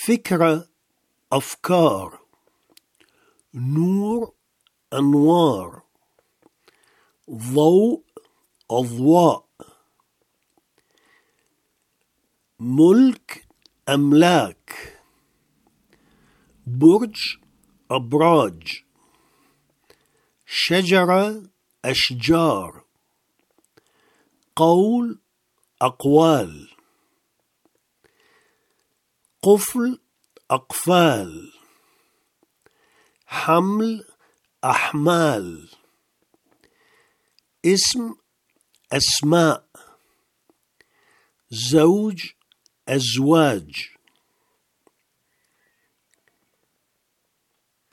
فكرة، أفكار. نور، أنوار. ضوء، أضواء. ملك، أملاك. برج، أبراج. شجرة، أشجار. قول، أقوال. قفل، أقفال. حمل، أحمال. اسم، أسماء. زوج، أزواج.